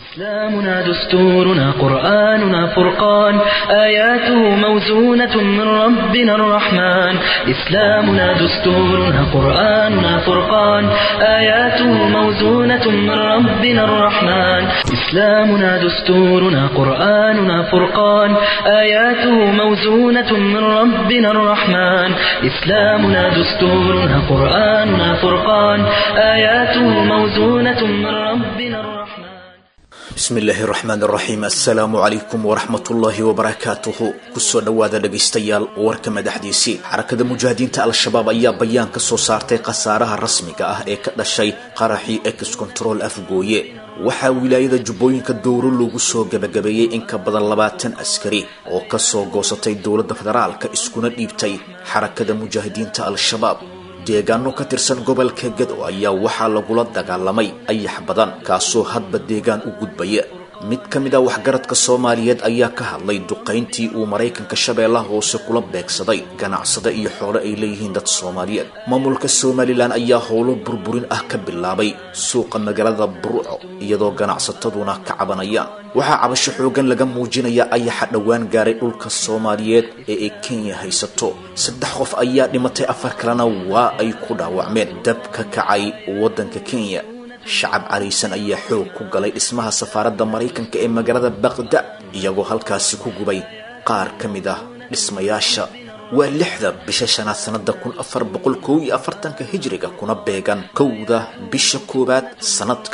إسلامنا دستورنا قرآننا فرقان آياته موزونة من ربنا الرحمن إسلامنا دستورنا قرآننا فرقان آياته موزونة من ربنا الرحمن إسلامنا دستورنا قرآننا فرقان آياته موزونة من ربنا الرحمن إسلامنا دستورنا قرآننا فرقان آياته موزونة من ربنا الرحمن بسم الله الرحمن الرحيم السلام عليكم ورحمة الله وبركاته كسو دوادا دغيستيال warka madaxdiisi xarakada mujaahidiinta al-shabaab ayaa bayaan ka soo saartay qasaaraha rasmiga ah ee ka dhashay qaraxii ex control afgooye waxa wilaayada jubbooyinka dowro lagu soo gabagabeeyay in ka badan 20 askari oo ka soo goosatay dawladda federaalka iskuna dhiibtay xarakada mujaahidiinta al-shabaab deegaano ka tirsan gobolka Gedo ayaa waxa lagula dagaalamay ayax badan kaasoo hadba deegaan u gudbaya mid kamid ah waxgaradka Soomaaliyeed ayaa ka hadlay duqeyntii uu Mareykanka Shabeellaha hoose kula beegsaday ganacsada iyo xoolo ay leeyihiin dad Soomaaliyeed maamulka Somaliland ayaa howlo burburin ah ka bilaabay suuqa magaalada Burco iyadoo ganacsataduna ka cabanayaan waxa cabasho xoogan laga muujinaya ayax dhawaan gaaray dhulka Soomaaliyeed ee Kenya haysato 3 qof ayaa dhimatay 4 kalena waa ay ku dhaawacmeen dab ka kacay wadanka Kenya shacab cariisan ayaa xoog ku galay dhismaha safaaradda Mareykanka ee magaalada Baghdad iyagoo halkaas ku gubay qaar kamid ah dhismayaasha waa 6 bisha shanaad sanada 1440 hijriga kuna beegan 1 bisha koobaad sanadka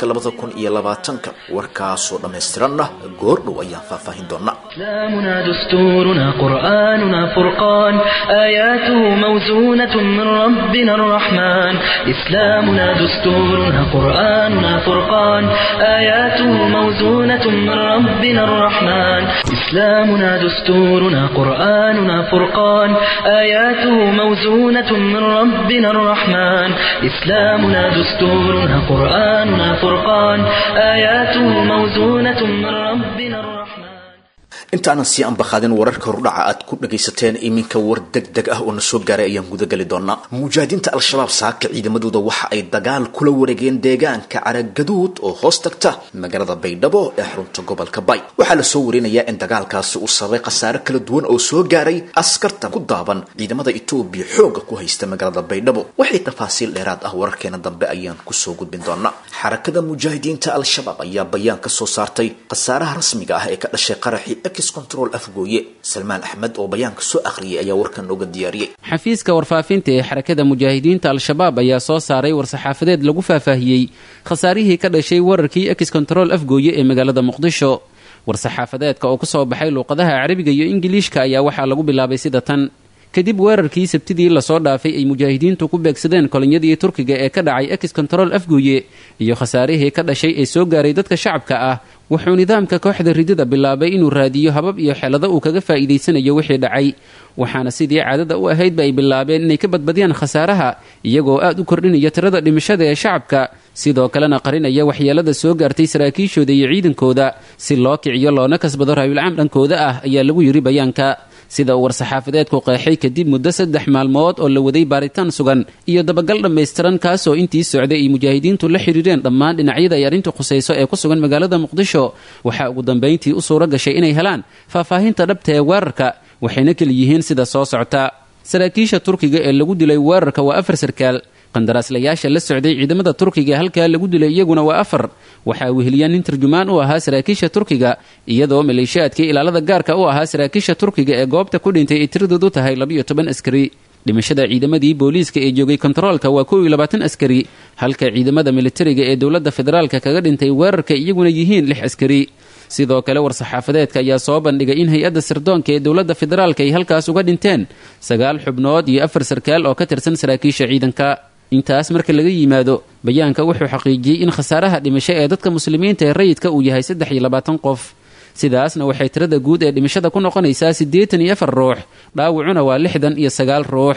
2020 warkaasoo dhameystiranna goor dhow ayaan faahfaahin doonaa إسلامنا دستورنا قرآننا فرقان آياته موزونة من ربنا الرحمن إسلامنا دستورنا قرآننا فرقان آياته موزونة من ربنا الرحمن إسلامنا دستورنا قرآننا فرقان آياته موزونة من ربنا الرحمن إسلامنا دستورنا قرآننا فرقان آياته موزونة من ربنا الرحمن intaana si aan baxadin wararka rudhaca aad ku dhageysateen iminka war degdeg ah oo na soo gaaray ayaan guda gali doonaa mujaahidiinta al-shabaab saaka ciidamadooda waxa ay dagaal kula wareegeen deegaanka Aragaduud oo hoos tagta magaalada Baydhabo ee xarunta gobolka Bay waxa la soo warinayaa in dagaalkaasi uu sababay qasaare kala duwan oo soo gaaray askarta ku daaban ciidamada Itoobiya xooga ku haysta magaalada Baydhabo waxay tafaasiil dheeraad ah wararkeena dambe ayaan ku soo gudbin doonaa xarakada mujaahidiinta al-shabaab ayaa bayaan ka soo saartay qasaaraha rasmiga ah ee ka dhashay qaraxii control afgooye Salmaan Axmed oo bayaanka soo akhriyay ayaa warkan uga diyaariyay xafiiska warfaafinta ee xarakada mujaahidiinta al-shabaab ayaa soo saaray war-saxaafadeed lagu faahfaahiyay khasaarihii ka dhashay wararkii ex control afgooye ee magaalada Muqdisho war-saxaafadeedka oo ku soo baxay luqadaha Carabiga iyo Ingiliishka ayaa waxaa lagu bilaabay sida tan kadib weerarkii sabtidii la soo dhaafay ay mujaahidiintu ku beegsadeen kolonyadii Turkiga ee ka dhacay ex control afgooye iyo khasaarihii ka dhashay ee soo gaaray dadka shacabka ah wuxuu nidaamka kooxda ridida bilaabay inuu raadiyo habab iyo xeelado uu kaga faa'iideysanayo wixii dhacay waxaana sidii caadada u ahayd ay bilaabeen inay ka badbadiyaan khasaaraha iyagoo aad u kordhinaya tirada dhimashada ee shacabka sidoo kalena qarinaya waxyeelada soo gaartay saraakiishooda iyo ciidankooda si loo kiciyo loona kasbado raayul caam dhankooda ah ayaa lagu yiri bayaanka sida uu war-saxaafadeedku qeexay kadib muddo 3 maalmood oo la waday baaritaan sugan iyo dabagal dhammaystiran kaasoo intii socday ay mujaahidiintu la xiriireen dhammaan dhinacyada ay arrintu khusayso ee ku sugan magaalada Muqdisho waxaa ugu dambeyntii u suura gashay inay helaan faahfaahinta dhabta ee weerarka waxayna kala yihiin sida soo socota saraakiisha Turkiga ee lagu dilay weerarka waa 4 sarkaal qandaraaslayaasha la socday ciidamada Turkiga halka lagu dilay iyaguna waa 4 waxa uu heliyaan in tarjumaan u ahaa saraakiisha Turkiga iyadoo maleeshiyaadkii ilaalada gaarka u ahaa saraakiisha Turkiga ee goobta ku dhintay ay tiradoodu tahay 12 askari dhimashada ciidamadii booliiska ee joogay kontaroolka waa 22 askari halka ciidamada militariga ee dawladda federaalka kaga dhintay weerarka iyaguna yihiin 6 askari sidoo kale war-saxaafadeedka ayaa soo bandhigay in hay-adda sirdoonka ee dawladda federaalka ay halkaas uga dhinteen 9 xubnood iyo 4 sarkaal oo ka tirsan saraakiisha ciidanka intaas marka laga yimaado bayaanka wuxuu xaqiijiyay in khasaaraha dhimasho ee dadka muslimiinta ee rayidka uu yahay 23 qof sidaasna waxay tirada guud ee dhimashada ku noqonaysaa 84 ruux dhaawacuna waa 69 ruux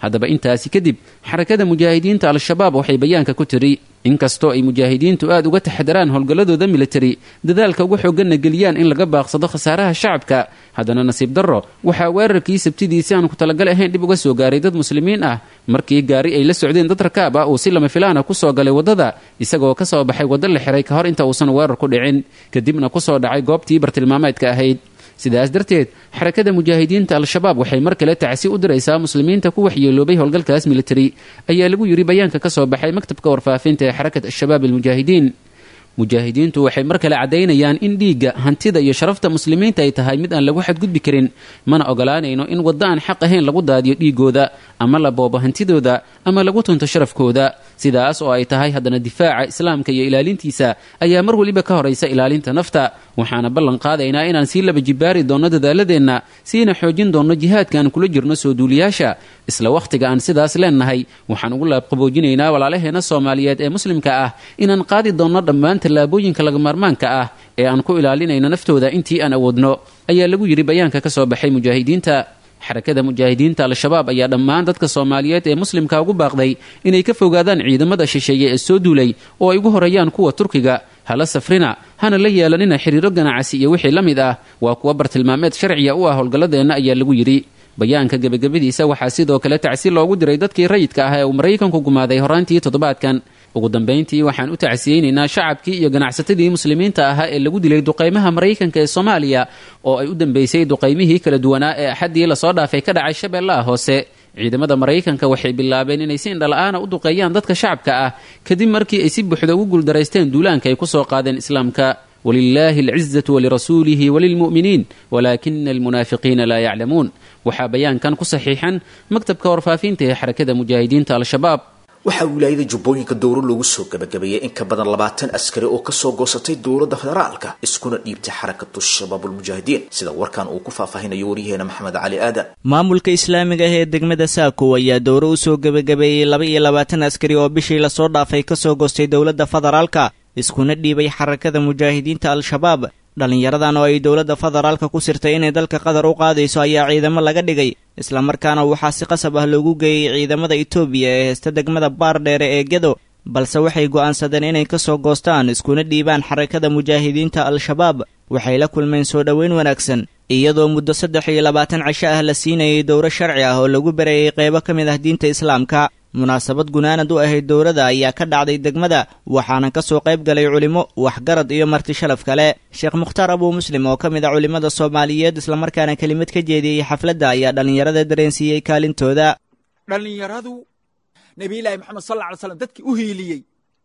haddaba intaasi kadib xarakada mujaahidiinta al-shabaab waxay bayaanka ku tiri inkastoo ay mujaahidiintu aad uga taxadaraan howlgalladooda militari dadaalka ugu xoogganna geliyaan in laga baaqsado khasaaraha shacabka haddana nasiib darro waxaa weerarkii sabtidiisi aan ku talagal ahayn dhib uga soo gaaray dad muslimiin ah markii gaari ay la socdeen dad rakaab ah uu si lama filaana ku soo galay waddada isagoo ka soo baxay waddo la xiray ka hor inta uusan weerar ku dhicin kadibna ku soo dhacay goobtii bartilmaameedka ahayd sidaas darteed xarakada mujaahidiinta al-shabaab waxay mar kale tacsi u diraysaa muslimiinta ku waxyeeloobay howlgalkaas militari ayaa lagu yidhi bayaanka ka soo baxay maktabka warfaafinta ee xarakat al-shabaab almujaahidiin mujaahidiintu waxay mar kale caddaynayaan in dhiigga hantida iyo sharafta muslimiinta ay tahay mid aan lagu xadgudbi karin mana ogolaanayno in waddo aan xaq ahayn lagu daadiyo dhiigooda ama la boobo hantidooda ama lagu tunto sharafkooda sidaas oo ay tahay haddana difaaca islaamka iyo ilaalintiisa ayaa mar weliba ka horaysa ilaalinta nafta waxaana ballan qaadaynaa inaan sii laba jibaari doonno dadaaladeenna siina xoojin doonno jihaadkaan kula jirno soo duuliyaasha isla wakhtiga aan sidaas leennahay waxaan ugu laabqaboojinaynaa walaalaheenna soomaaliyeed ee muslimka ah inaan qaadi doonno dhammaan tallaabooyinka lagamaarmaanka ah ee aan ku ilaalinayno naftooda intii aan awoodno ayaa lagu yidhi bayaanka ka soo baxay mujaahidiinta xarakada mujaahidiinta al-shabaab ayaa dhammaan dadka soomaaliyeed ee muslimka ugu baaqday inay ka fogaadaan ciidamada shisheeye ee soo duulay oo ay ugu horeeyaan kuwa turkiga hala safrina hana la yeelanina xiriiro ganacsi iyo wixii la mid ah waa kuwa bartilmaameed sharciya u ah howlgalladeenna ayaa lagu yidhi bayaanka gebagabadiisa waxaa sidoo kale tacsi loogu diray dadkii rayidka ah ee uu maraykanku gumaaday horaantii toddobaadkan ugu dambayntii waxaan u tacsiyeynaynaa shacabkii iyo ganacsatadii muslimiinta ahaa ee lagu dilay duqaymaha maraykanka ee soomaaliya oo ay u dambaysay duqaymihii kala duwanaa ee axaddii lasoo dhaafay ka dhacay shabeellaha hoose ciidamada maraykanka waxay bilaabeen inay si indhala-aana u duqeeyaan dadka shacabka ah kadib markii ay si buuxda ugu guuldaraysteen duulaanka ay ku soo qaadeen islaamka walilaahi alcizatu walirasuulihi walilmu'miniin walaakina almunaafiqiina laa yaclamuun waxaa bayaankan ku saxiixan maktabka warfaafinta ee xarakada mujaahidiinta al-shabaab waxaa wilaayada jubbooyinka dowro loogu soo gabagabeeyey in ka badan 20 askari oo kasoo goosatay dowladda federaalka iskuna dhiibtay xarakatu shabaab ulmujaahidiin sida warkan uu ku faahfaahinayo waryaheena maxamed cali aadan maamulka islaamiga ah ee degmada saako ayaa dowro u soo gabagabeeyey 22 askari oo bishii lasoo dhaafay kasoo goostay dowladda federaalka iskuna dhiibay xarakada mujaahidiinta al-shabaab dhalinyaradan oo ay dowladda federaalka ku sirtay inay dalka qatar u qaadayso ayaa ciidamo laga dhigay islamarkaana waxaa si qasab ah loogu geeyey ciidamada itoobiya ee heesta degmada baardheere ee gedo balse waxay go'aansadeen inay ka soo goostaan iskuna dhiibaan xarakada mujaahidiinta al-shabaab waxay la kulmeen soo dhoweyn wanaagsan iyadoo muddo 23 cisho ah la siinayay dowro sharci ah oo lagu barayay qaybo ka mid ah diinta islaamka munaasabad gunaanad u ahayd dowladda ayaa ka dhacday degmada waxaana ka soo qayb galay culimo waxgarad iyo marti sharaf kale sheekh mukhtaar abuu muslim oo ka mid ah culimmada soomaaliyeed islamarkaana kelimad ka jeediyey xafladda ayaa dhallinyarada dareensiiyey kaalintooda dhallinyaradu nebiyullaahi moxamed sal alla alay slam dadkii u hiiliyey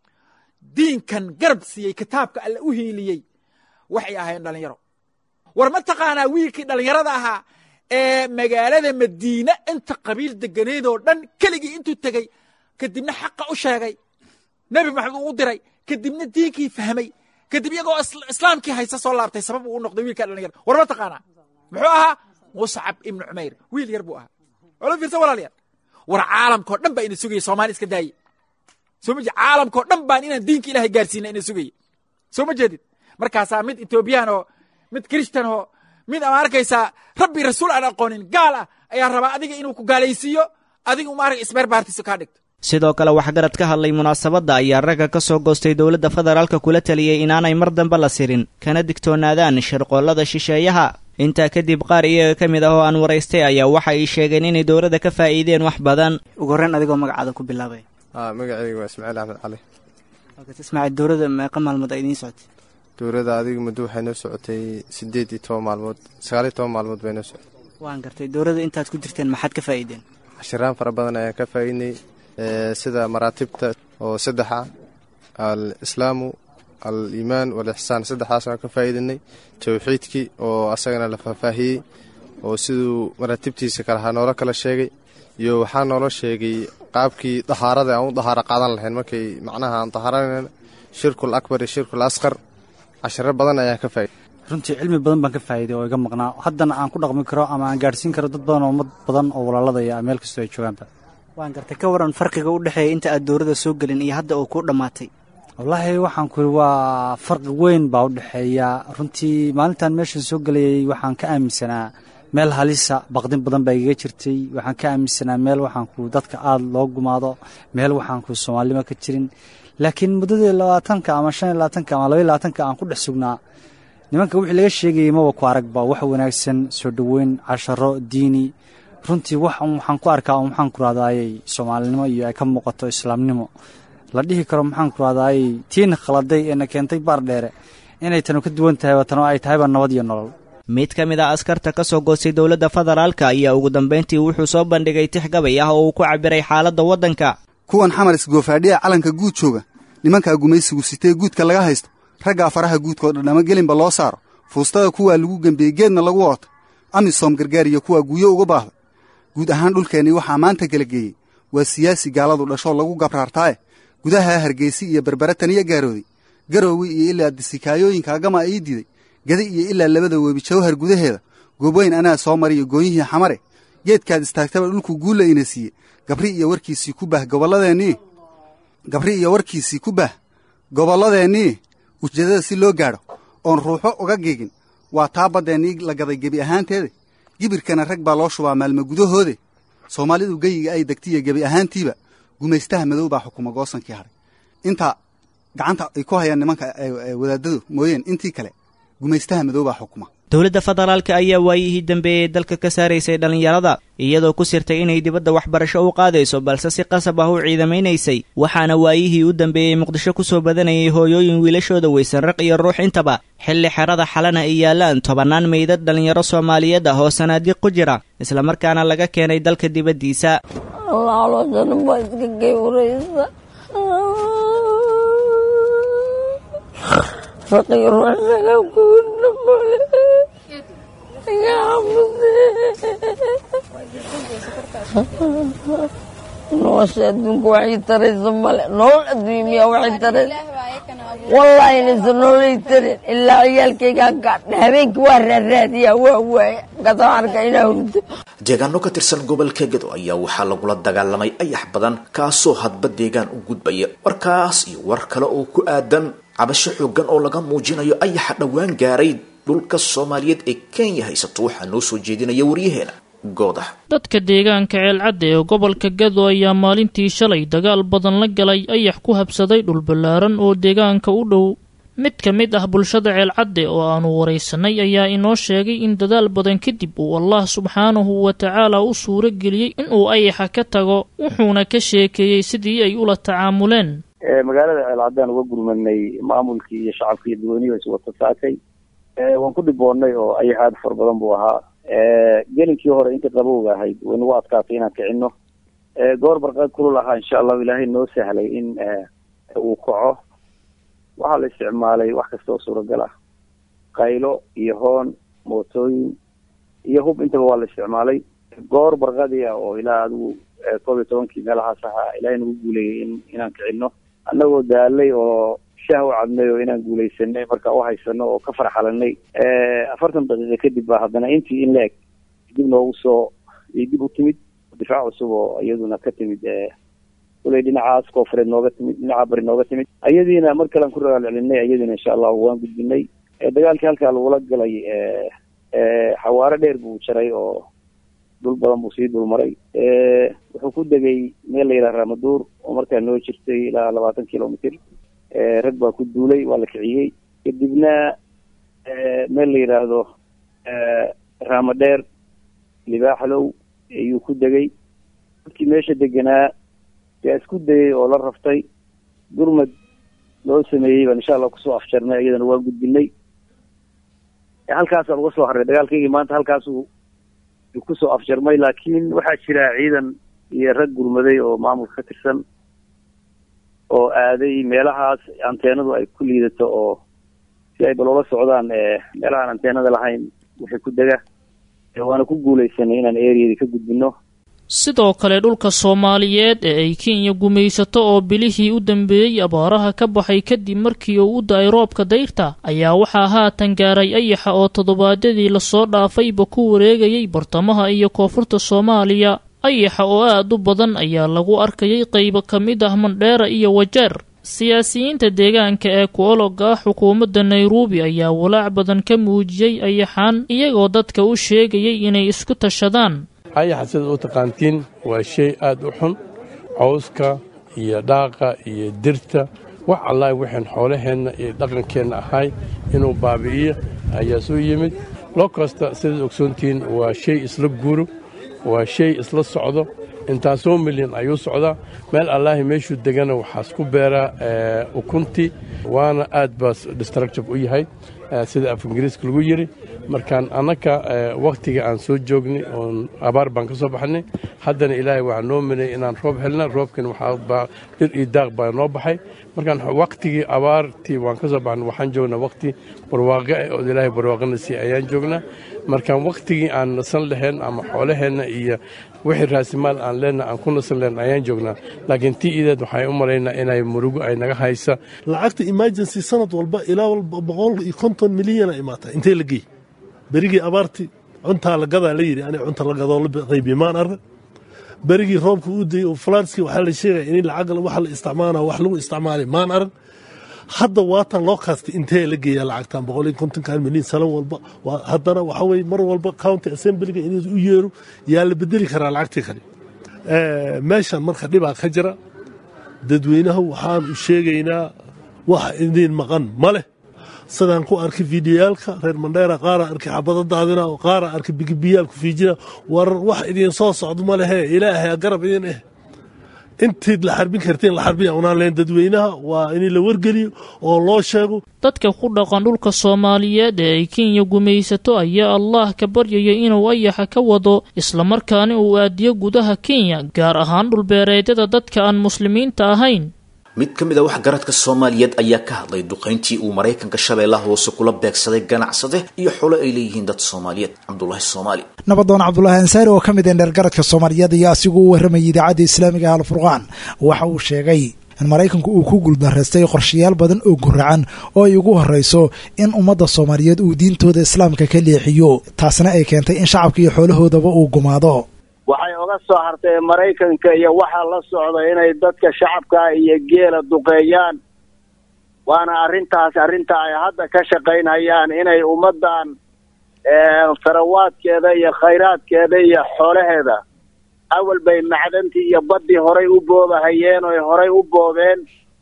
diinkan garab siiyey kitaabka alle u hiiliyey waxay ahaayeen dhallinyaro war ma taqaanaa wiilkii dhallinyarada ahaa ee magaalada madiine inta qabiil deganeedoo dhan keligii intuu tegey kadibna xaqa u sheegay nebi maxamed uu u diray kadibna diinkii fahmay kadib iyagoo islaamkii haysta soo laabtay sabab uu u noqday wiilkaa dhallinyarada war ma taqaanaa muxuu ahaa muscab ibnu cumayr wiil yar buu ahaa wala fiirsa walaalayaal war caalamkao dhan baa ina sugaya soomaali iska daaye soo ma jeed caalamkao dhan baan inaan diinka ilaahay gaarsiina ina sugaya soo ma jeedid markaasaa mid etoobiyaan oo mid kirishtan oo mid ama arkaysaa rabbi rasuul aan aqoonin gaal ah ayaa rabaa adiga inuu ku gaalaysiiyo adiga maarag isbeerbaartiisa kaa dhigto sidoo kale waxgarad ka hadlay munaasabadda ayaa ragga ka soo goostay dowladda federaalka kula taliyey inaanay mar dambe la sirin kana digtoonaadaan shirqoollada shisheeyaha intaa kadib qaar iyaga ka mid ah oo aan waraystay ayaa waxa ay sheegeen inay dowladda ka faa'iideen wax badan ugu horreyn adigoo magacaada ku bilaabay magacayga waa ismaaciil axmed cali ismaaciil dowladda meeqa maalmood ay idiin socotay dowladda adiga muddo waxay noo socotay 18 maalmood 19 maalmood bay noo socotay waan gartay dowladda intaad ku jirteen maxaad ka faa'iideen cashiraan fara badan ayaan ka faa'iidnay sida maraatibta oo 3 ah al-islaamu al-iimaan wal-ixsaan 3daas aan ka faa'iidanay tawxiidkii oo asagana la faahfaahiyey oo siduu maraatibtiisa kalahaa noola kala sheegay iyo waxaa noola sheegay qaabkii dahaarada aan u dahaaro qaadan lahayn markay macnaha aan dahaaranayna shirkul akbar iyo shirkul asqar cashiro badan ayaan ka faa'iday runtii cilmi badan baan ka faa'iiday oo iga maqnaa haddana aan ku dhaqmi karo ama aan gaadhsiin karo dad badan oo ummad badan oo walaaladaya meel kastoo ay joogaanba waan gartay ka waran farqiga u dhexeeya inta aad dowladda soo gelin iyo hadda uu kuu dhammaatay wallaahi waxaan ku yidhi waa farqi weyn baa u dhexeeya runtii maalintaan meeshan soo gelayay waxaan ka aaminsanaa meel halisa baqdin badan baa igaga jirtay waxaan ka aaminsanaa meel waxaan ku dadka aad loo gumaado meel waxaan ku Soomaalima ka jirin laakiin muddadii 20 ama 25 ama 22 aan ku dhex sugnaa nimanka wixii laga sheegay ma ku aragba wax wanaagsan soo dhaweyn casharo diini runtii waxaan ku arkaa waxaan ku raadaayay Soomaalinimo iyo ay ka muuqato islaamnimo la dhihi karo waxaan ku raadaayay tiin khaladay ee keentay baar dheere inay tan ka duwan tahay watan oo ay tahay nabad iyo nolol mid ka mid ah askarta ka soo goostay dawladda federaalka ayaa ugu dambeyntii wuxuu soo bandhigay tixgabay ah oo uu ku cabiray xaaladda waddanka kuwan xamaris goofaadhiya calanka guud jooga nimanka gumaysigu sitee guudka laga haysto ragga faraha guudkooda dhama gelinba loo saaro fuustada kuwa lagu gambeeyay geedna lagu wato amisom gargaar iyo kuwa guuyo uga baahday guud ahaan dhulkeeni waxaa maanta kala geeyay waa siyaasi gaaladu dhasho lagu gabraartay gudaha Hargeysa iyo Barbaratan iyo Gaarooday Garoowi iyo ilaa disikaayooyinka agama ay diiday gadi iyo ilaa labada webi jawhar gudaheeda goobayn anaa soo mariyo gooyihii xamare geedkaad istaagtaba dhulku guul la inasiye gabri iyo warkiisii ku bah gobolladeeni ujeedada si loo gaaro oon ruuxo uga geegin waa taabadeeni la gaday gebi ahaanteeda gibirkana rag baa loo shubaa maalmo gudahoode Soomaalidu gayiga ay dagtiye gebi ahaantiiba gumaystaha madow baa xukuma goosankii haray inta gacanta ay ku hayaan nimanka wadaadadu mooyeen intii kale gumaystaha madow baa xukuma dawladda federaalka ayaa waayihii dambeeyay dalka ka saaraysay dhalinyarada iyadoo ku sirtay inay dibadda waxbarasho u qaadayso balse si qasab ah u ciidameynaysay waxaana waayihii u dambeeyay Muqdisho ku soo badanayay hooyooyin wiilashooda weysan raq iyo ruux intaba xilli xerada xalana ay yaalaan tobanaan meydad dhalinyaro Soomaaliyeed ah oo sanaadiiq ku jira isla markaana laga keenay dalka dibaddiisa فقير وحنا كنا يا نوشدنك وحي ترى زمل نول الدنيا وحي ترى والله نزنول يترى إلا عيالك قاعد هبيك ورراديا وهو قطعك إلى deegaano ka tirsan gobolka Gedo ayaa waxa lagu la dagaalamay ayax badan kaasoo hadba deegaan u gudbaya warkaas iyo war kale oo ku aadan cabasho xooggan oo laga muujinayo ayax dhawaan gaaray dhulka Soomaaliyeed ee Kenya haysato waxa noo soo jeedinaya wariyaheena goodah dadka deegaanka Ceelcad ee gobolka Gedo ayaa maalintii shalay dagaal badan la galay ayax ku habsaday dhul balaaran oo deegaanka u dhow mid ka mid ah bulshada Ceelcad oo aanu wareysanay ayaa inoo sheegay in dadaal badan kadib uu Allah subhanahu wa ta'ala u suura geliyay in uu ayaxa ka tago wuxuuna ka sheekeeyay sidii ay ula tacaamuleen magaalada Ceelcad uga gurmanay maamulkii iyo shacabkii dadweynaha soo tasaakay waan ku dhiboonay oo ayaxaad far badan buu ahaa gelinkii hore inta qabowga ahayd waynu u adkaatay inaan kicino goor barqad kulul ahaa insha Allah Ilaahay noo sahlay in uu kaco waxaa la isticmaalay wax kasta oo suuragal ah qaylo iyo hoon mootooyin iyo hub intaba waa la isticmaalay goor barqadii oo ilaa adigu 12 meelahaas ahaa Ilaahay nagu guuleeyay inaan kicino annagoo daalay oo shahwa cadnay oo inaan guuleysanay marka oo haysano oo ka farxalanay 40 daqiiqo kadib baa haddana intii in leeg dib noogu soo dib u timid difaac cusub oo iyaduna ka timid kulay dhinacaas koonfureed nooga timid dhinaca bari nooga timid ayadiina mar kale aan ku ragaal celinay ayadiina insha Allah waan gudbinay dagaalkii halka lagu galay xawaare dheer buu jaray oo dul badan buu sii dul maray wuxuu ku degay meel la yiraahdo Ramaduur oo markaa noo jirtay ilaa 20 kilomitir rag baa ku duulay waa la kiciyay kadibna meel la yiraahdo Ramadeer libaaxlow ayuu ku degay dadkii meesha deganaa isku dayay oo la raftay gurmad loo sameeyay baan insha Allah ku soo afjarnay iyadana waan gudbinay halkaas aan uga soo haray dagaalkii maanta halkaas uu ku soo afjarmay laakiin waxaa jira ciidan iyo rag gurmaday oo maamulka ka tirsan oo aaday meelahaas anteenadu ay ku liidato oo si ay baloola socdaan meelaha anteenada lahayn wixii ku dega waana ku guuleysanay inaan area ka gudbino sidoo kale dhulka Soomaaliyeed ee ay Kenya gumaysato oo bilihii u dambeeyay abaaraha ka baxay kadib markii uu u daay roobka dayrta ayaa waxaa haatan gaaray ayaxa oo toddobaadadii la soo dhaafayba ku wareegayay bartamaha iyo koonfurta Soomaaliya ayaxa oo aad u badan ayaa lagu arkayay qaybo kamid ah Mandheera iyo Wajeer siyaasiyiinta deegaanka ee ku ologga ah xukuumadda nairobi ayaa walaac badan ka muujiyey ayaxaan iyagoo dadka u sheegayay inay isku tashadaan. ayaxa sida u taqaantiin waa shay aad u xun, cawska iyo dhaaqa iyo dirta wax allaah waxaan xoolaheenna iyo dhaqankeenna ahay inuu baabi'iyo ayaa soo yimid. loo kasta sidaad ogsoontihiin waa shay isla guuro, waa shay isla socdo, intaasoo milyan ayuu socdaa. meel allaahi meeshuu degana waxaas ku beeraa ukuntii, waana aad baas destructive u yahay sida af ingiriiska lagu yidhi. markaan annaka wakhtiga aan soo joognay oon abaar baan ka soo baxnay, haddana ilaahay waxaa noo minay inaan roob helna. roobkina waxaa dhir iyo daaq baa noo baxay. markaan wakhtigii abaartii waan ka soo baxnay, waxaan joognaa wakhti barwaaqo ah oo ilaahay barwaaqana sii ayaan joognaa. markaan wakhtigii aan nasan lahayn ama xoolaheenna iyo wixii raasimaal aan leenna aan ku nasan lahayn ayaan joognaa. laakiin tii ideed waxaan u malaynaa inay murugo ay naga haysa. lacagta emergency sanad walba ilaa 150 milyan ay imaata intee la geey. berigii abaartii cuntaa la gadaa la yidhi, aniga cunta la gadoo la qaybiye maan arag. berigii roobka u dayey oo falaadskii waxaa la sheegaya in lacag waxa la isticmaala wax lagu isticmaalay maan arag. hadda waatan loo kaastay intee la geeyaa lacagtan 150 milyan salan walba. haddana waxa weye mar walba county assemblyga inuu u yeero yaa la bedeli karaa lacagtii kale. meeshan marka dhibaa ka jira, dadweynaha waxaan u sheegaynaa wax idin maqan ma leh. sidaan ku arkay fiidiyaalka reer Mandheera, qaara arkay xabada daadina, qaara arkay bigibiyaalku fiijina. war wax idin soo socdo ma lehe, ilaahay garab idin intii la xarbin karteen la xarbiya unaan leen. dadweynaha waa in la wargeliyo oo loo sheego. dadka ku dhaqan dhulka Soomaaliyeed ee Kenya gumaysato ayaa Allah ka baryayay inuu ayaxa ka wado, isla markaana uu aadiyo gudaha Kenya, gaar ahaan dhul beereedyada dadka aan muslimiinta ahayn. mid ka mid ah waxgaradka Soomaaliyeed ayaa ka hadlay duqeyntii uu Mareykanka Shabeellaha Hoose kula beegsaday ganacsade iyo xolo ay leeyihiin dad Soomaaliyeed. Cabdullaahi Soomaali nabadoon Cabdullaahi Ansaari oo ka mid ah dhalgaradka Soomaaliyeed ayaa asigu u warramayay idaacadda Islaamiga Al Furqaan waxa uu sheegay in Mareykanku uu ku guuldareystay qorshayaal badan oo guracan oo ay ugu horeyso in ummadda Soomaaliyeed uu diintooda Islaamka ka leexiyo, taasna ay keentay in shacabka iyo xoolahoodaba uu gumaado. waxay oga soo hartay Mareykanka iyo waxa la socda inay dadka shacabka iyo geela duqeeyaan. waana arrinta ay hadda ka shaqaynayaan inay ummadan farawaadkeeda iyo khayraadkeeda iyo xoolaheeda awal bay macdantii iyo badii horay u boobahayeen oo horay u boobeen.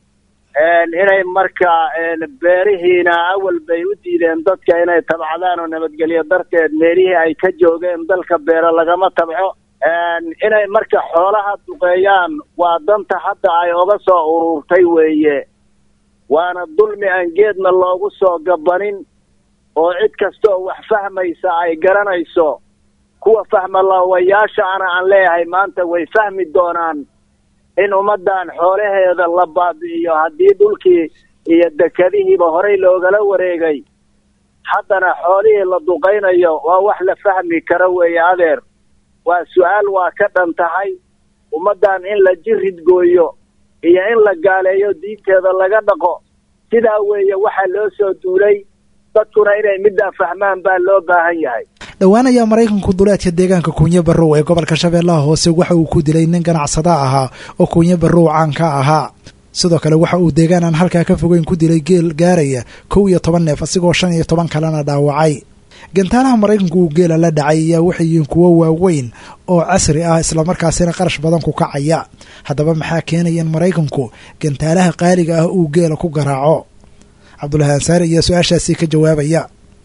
inay marka beerihiina awal bay u diideen dadka inay tabcadaan oo nabadgelyo darteed meelihii ay ka joogeen dalka beera lagama tabco. inay marka xoolaha duqeeyaan waa danta hadda ay oga soo ururtay weeye. waana dulmi aan geedna loogu soo gabanin oo cid kasta oo wax fahmaysa ay garanayso. kuwa fahma lawayaasha aan leeyahay maanta way fahmi doonaan in ummadan xoolaheeda la baabi'iyo haddii dhulkii iyo dekadihiiba horay loogala wareegay. haddana xoolihii la duqaynayo waa wax la fahmi kara weeye adeer. waa su'aal waa ka dhan tahay ummadan in la jirid gooyo iyo in la gaaleeyo diinteeda laga dhaqo. sidaa weeye waxaa loo soo duulay, dadkuna inay middaa fahmaan baa loo baahan yahay. dhowaan ayaa Mareykanku duleedka deegaanka Kunya Barrow ee gobolka Shabeellaha Hoose waxa uu ku dilay nin ganacsada ahaa oo Kunya Barrow caan ka ahaa. sidoo kale waxa uu deegaan aan halkaa ka fogeyn ku dilay geel gaaraya 12 neef asigoo 15 kalena dhaawacay. gantaalaha Mareykanku uu geela la dhacay ayaa waxay yihiin kuwo waaweyn oo casri ah isla markaasina qarash badan ku kacaya. haddaba maxaa keenaya in Mareykanku gantaalaha qaaliga ah uu geela ku garaaco? Cabdullaahi Ansaari ayaa su'aashaasi ka jawaabaya.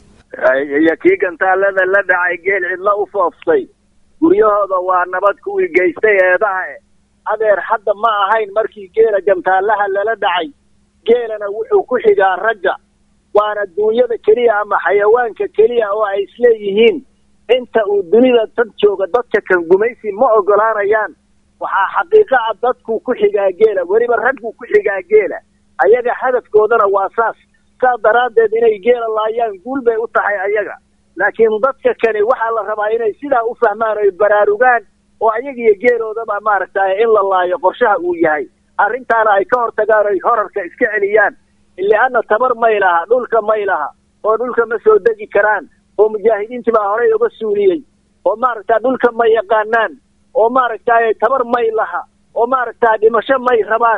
iyo kii gantaalada la dhacay geel cidla u fooftay guryahooda waa nabad kuwii geystay eedaha. adeer hadda ma ahayn markii geela gantaalaha lala dhacay. geelana wuxuu ku xigaa ragga, waana duunyada keliya ama xayawaanka keliya oo ay isleeyihiin inta uu dunida dad jooga dadka kan gumaysi ma ogolaanayaan. waxaa xaqiiqa ah dadku ku xigaa geela, weliba raggu ku xigaa geela. ayaga hadafkoodana waa saas daraaddeed inay geela laayaan guul bay u tahay ayaga. laakiin dadka kani waxaa la rabaa inay sidaa u fahmaan oy baraarugaan oo ayaga iyo geeloodaba maaragtay in la laayo qorshaha uu yahay. arrintaana ay ka hortagaan oy horarka iska celiyaan. ilaana tabar may laha, dhulka may laha, oo dhulka ma soo degi karaan, oo mujaahidiintii baa horay uga suuliyey, oo maaragtaa dhulka ma yaqaanaan, oo maaragtay tabar may laha, oo maaragtaa dhimasho may rabaan.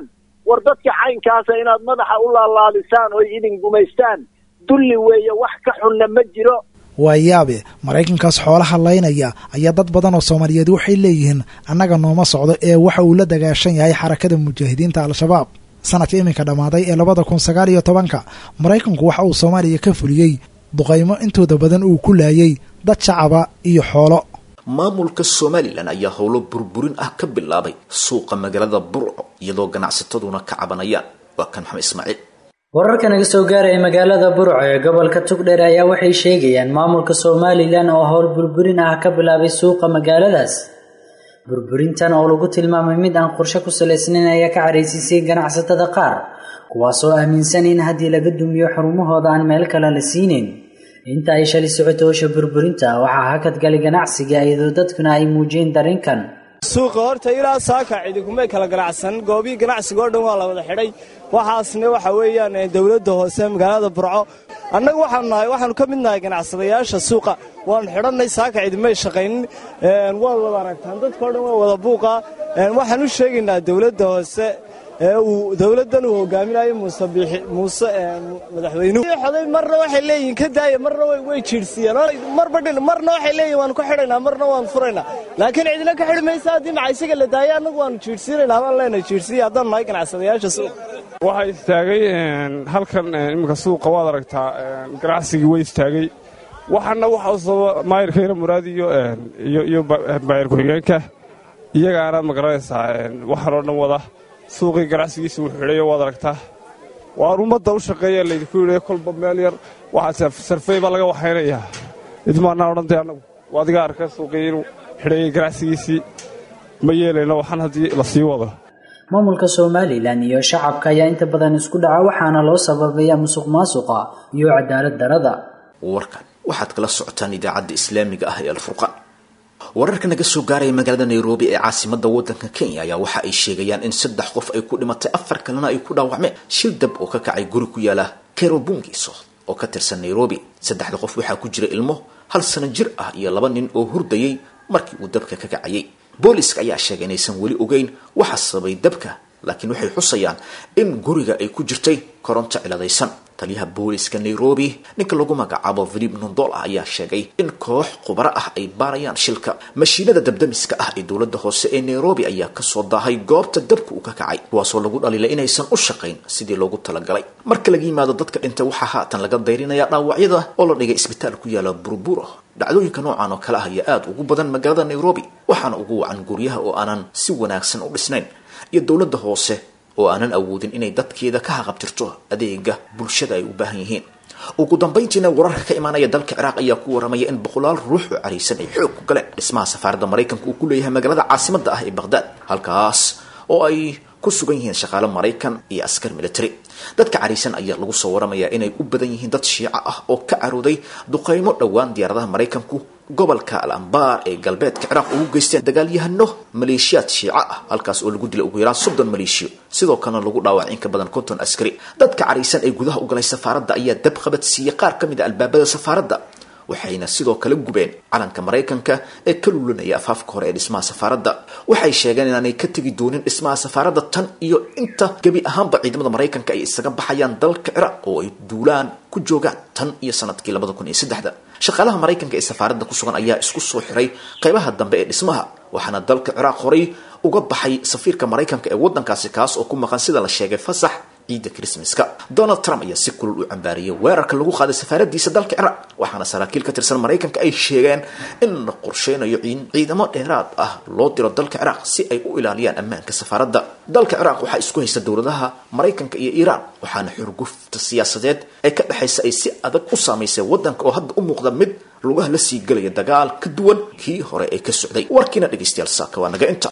war dadka caynkaasa inaad madaxa u laalaadisaan oo idin gumaystaan dulli weeye, wax ka xunna ma jiro. waa yaabe maraykankaas xoolaha laynaya ayaa dad badan oo soomaaliyeed waxay leeyihiin annaga nooma socdo ee waxa uu la dagaashan yahay xarakada mujaahidiinta al-shabaab. sanadka iminka dhammaaday ee 2019 maraykanku waxa uu soomaaliya ka fuliyey duqaymo intooda badan uu ku laayay dad shacaba iyo xoolo. maamulka somalilan ayaa howlo burburin ah ka bilaabay suuqa magaalada burco iyadoo ganacsataduna ka cabanayaan. waa kan maxamed ismaaciil. wararka naga soo gaaraya magaalada burco ee gobolka tugdheer ayaa waxay sheegayaan maamulka somalilan oo howl burburin ah ka bilaabay suuqa magaaladaas. burburintan oo lagu tilmaamay mid aan qorshe ku salaysnayn ayaa ka careysiisay ganacsatada qaar, kuwaasoo aaminsan in haddii laga dumiyo xarumahooda aan meel kale la siinin. inta ay shalay socoto howsha burburinta waxaa hakad galay ganacsiga iyadoo dadkuna ay muujiyeen dareenkan. suuqa horta ilaa saaka ciidikumay kala ganacsan, goobii ganacsiga oo dhan waa la wada xidhay. waxaasna waxa weeyaan dawladda hoose magaalada burco. annagu waxaanu ka mid nahay ganacsadayaasha suuqa, waan xidhannay saaka ciidimay shaqaynin. waa wada aragtaan dadka oo dhan waa wada buuqa. waxaan u sheegaynaa dawladda hoose dawladdan uu hogaaminayo muuse madaxweynuhu xoday marna waxay leeyihiin ka daaya, marna way jiirsiiyeen, marna waxay leeyihiin waan ku xidhaynaa, marna waan furaynaa. laakiin cidina ka xidhi maysa haddii macaysiga la daayo, annagu waanu jiirsiinaynaa, habaan leenahay jiirsiiya haddaan nahay ganacsadayaasha suuqa. waxaa istaagay halkan iminka suuqa waad aragtaa, ganacsigii way istaagay. waxaana waxa usaba maayirka ina muraad iyo maayir ku-xigeenka iyagaana magaranaysaa waxaan oo dhan wada suuqii ganacsigiisa uu xidhayo waad aragtaa. waan ummadda u shaqeeya laydinku yidhi kolba meel yar waxaa sarfey baa laga waxaynayaa idmaanaa odhantay annagu adiga arka suuqii inuu xidhayay ganacsigiisii ma yeelayno waxaan haddii la sii wado. maamulka somalilan iyo shacabka ayaa inta badan isku dhaca waxaana loo sababayaa musuq maasuqa iyo cadaalad darada. warkan waxaad kala socotaan idaacadda islaamiga ah ee alfurqaan. wararka naga soo gaaraya magaalada nairobi ee caasimadda waddanka kenya ayaa waxa ay sheegayaan in 3 qof ay ku dhimatay 4 kalena ay ku dhaawacmeen shil dab oo ka kacay guri ku yaala Karobungiso oo ka tirsan Nairobi. 3 qof waxaa ku jira ilmo 1 sano jir ah iyo 2 nin oo hurdayay markii uu dabka ka kacayay. booliska ayaa sheegay inaysan weli ogeyn waxa sababay dabka, laakiin waxay xusayaan in guriga ay ku jirtay koronto ciladaysan. taliyaha booliska Nairobi ninka lagu magacaabo Philip Nondola ayaa sheegay in koox khubaro ah ay baarayaan shilka. mashiinada dabdamiska ah ee dawladda hoose ee Nairobi ayaa ka soo daahay goobta dabka uu ka kacay, kuwaasoo lagu dhalilay inaysan u shaqayn sidii loogu talagalay. marka laga yimaado dadka dhintay waxaa haatan laga dayrinayaa dhaawacyada oo la dhigay isbitaal ku yaala Buruburu. dhacdooyinka noocan oo kale ah ayaa aad ugu badan magaalada Nairobi, waxaana ugu wacan guryaha oo aanan si wanaagsan u dhisnayn iyo dawladda hoose oo aanan awoodin inay dadkeeda ka haqabtirto adeega bulshada ay u baahan yihiin. ugu dambeyntiina wararka ka imaanaya dalka Ciraaq ayaa ku waramaya in 100 ruux oo cariisan ay xoog ku galeen dhismaha safaaradda Mareykanka uu ku leeyahay magaalada caasimadda ah ee Baghdad, halkaas oo ay ku sugan yihiin shaqaale Mareykan iyo askar military. dadka cariisan ayaa lagu soo waramayaa inay u badan yihiin dad Shiica ah oo ka carooday duqeymo dhawaan diyaaradaha Mareykanku gobolka Al-Anbar ee galbeedka Ciraaq ugu geysteen dagaalyahano maleeshiyaad Shiica ah, halkaas oo lagu dilay ugu yaraan 30 maleeshiyo, sidoo kalena lagu dhaawacay in ka badan 50 askari. dadka cariisan ee gudaha u galay safaaradda ayaa dab qabadsiiyay qaar ka mid ah albaabada safaaradda, waxayna sidoo kale gubeen calanka Mareykanka ee ka luulanaya afaafka hore ee dhismaha safaaradda. waxay sheegeen inaanay ka tagi doonin dhismaha safaaradda tan iyo inta gabi ahaanba ciidamada Mareykanka ay isaga baxayaan dalka Ciraaq oo ay duulaan ku joogaan tan iyo sanadkii 2003. shaqaalaha Mareykanka ee safaaradda ku sugan ayaa isku soo xiray qaybaha dambe ee dhismaha, waxaana dalka Ciraaq horay uga baxay safiirka Mareykanka ee waddankaasi kaas oo ku maqan sida la sheegay fasax ciida Christmaska. Donald Trump ayaa si kulul u cambaariyay weerarka lagu qaaday safaaraddiisa dalka Ciraaq, waxaana saraakiil ka tirsan Mareykanka ay sheegeen in la qorsheynayo ciidamo dheeraad ah loo diro dalka Ciraaq si ay u ilaaliyaan ammaanka safaaradda. dalka Ciraaq waxaa isku haysta dawladaha Mareykanka iyo Iiraan, waxaana xurgufta siyaasadeed ee ka dhaxaysa ay si adag u saameysay waddanka oo hadda u muuqda mid lugaha la sii galaya dagaal ka duwan kii hore ee ka socday. warkiina dhageystayaal saaka waa naga inta.